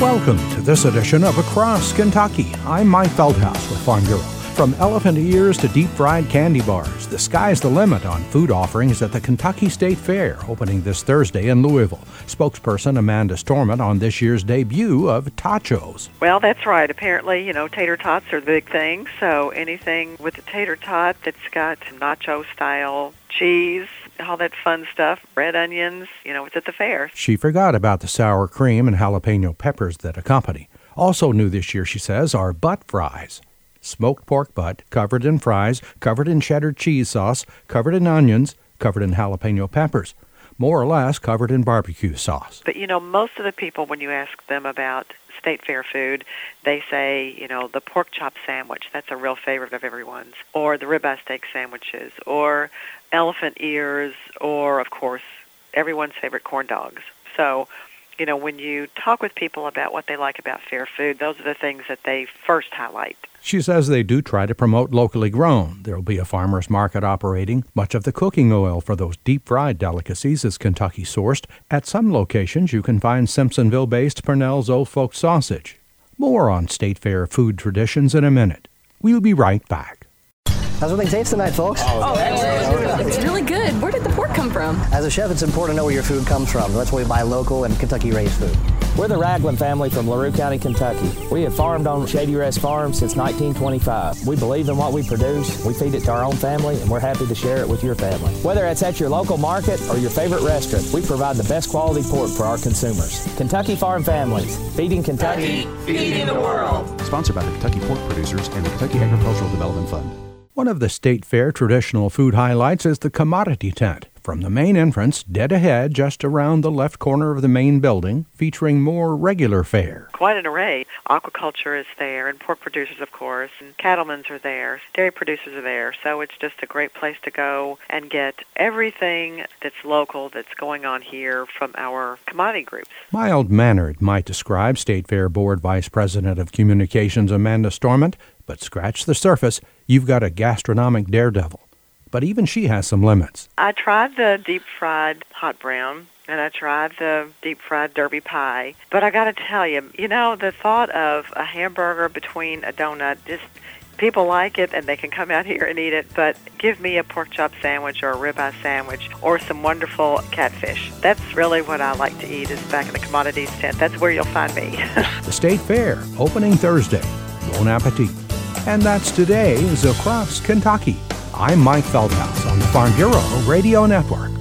Welcome to this edition of Across Kentucky. I'm Mike Feldhaus with Farm Bureau. From elephant ears to deep-fried candy bars, the sky's the limit on food offerings at the Kentucky State Fair, opening this Thursday in Louisville. Spokesperson Amanda Storment on this year's debut of tachos. Well, that's right. Apparently, tater tots are the big thing, so anything with a tater tot that's got nacho-style cheese, all that fun stuff, red onions, it's at the fair. She forgot about the sour cream and jalapeno peppers that accompany. Also new this year, she says, are butt fries. Smoked pork butt, covered in fries, covered in cheddar cheese sauce, covered in onions, covered in jalapeno peppers, more or less covered in barbecue sauce. But, most of the people, when you ask them about State Fair food, they say, the pork chop sandwich, that's a real favorite of everyone's, or the ribeye steak sandwiches, or elephant ears, or, of course, everyone's favorite corn dogs. So, when you talk with people about what they like about fair food, those are the things that they first highlight. She says they do try to promote locally grown. There will be a farmer's market operating. Much of the cooking oil for those deep-fried delicacies is Kentucky-sourced. At some locations, you can find Simpsonville-based Purnell's Old Folk sausage. More on State Fair food traditions in a minute. We'll be right back. How's everything taste tonight, folks? It's really good. Where did the pork come from? As a chef, it's important to know where your food comes from. That's why we buy local and Kentucky-raised food. We're the Ragland family from LaRue County, Kentucky. We have farmed on Shady Rest Farm since 1925. We believe in what we produce, we feed it to our own family, and we're happy to share it with your family. Whether it's at your local market or your favorite restaurant, we provide the best quality pork for our consumers. Kentucky Farm Families, feeding Kentucky, feeding the world. Sponsored by the Kentucky Pork Producers and the Kentucky Agricultural Development Fund. One of the State Fair traditional food highlights is the commodity tent. From the main entrance, dead ahead, just around the left corner of the main building, featuring more regular fare. Quite an array. Aquaculture is there, and pork producers, of course, and cattlemen's are there, dairy producers are there. So it's just a great place to go and get everything that's local that's going on here from our commodity groups. Mild-mannered might describe State Fair Board Vice President of Communications Amanda Storment, but scratch the surface, you've got a gastronomic daredevil. But even she has some limits. I tried the deep-fried hot brown, and I tried the deep-fried derby pie. But I got to tell you, the thought of a hamburger between a donut, just people like it, and they can come out here and eat it. But give me a pork chop sandwich or a ribeye sandwich or some wonderful catfish. That's really what I like to eat, is back in the commodities tent. That's where you'll find me. The State Fair, opening Thursday. Bon appetit. And that's today's Across Kentucky. I'm Mike Feldhaus on the Farm Bureau Radio Network.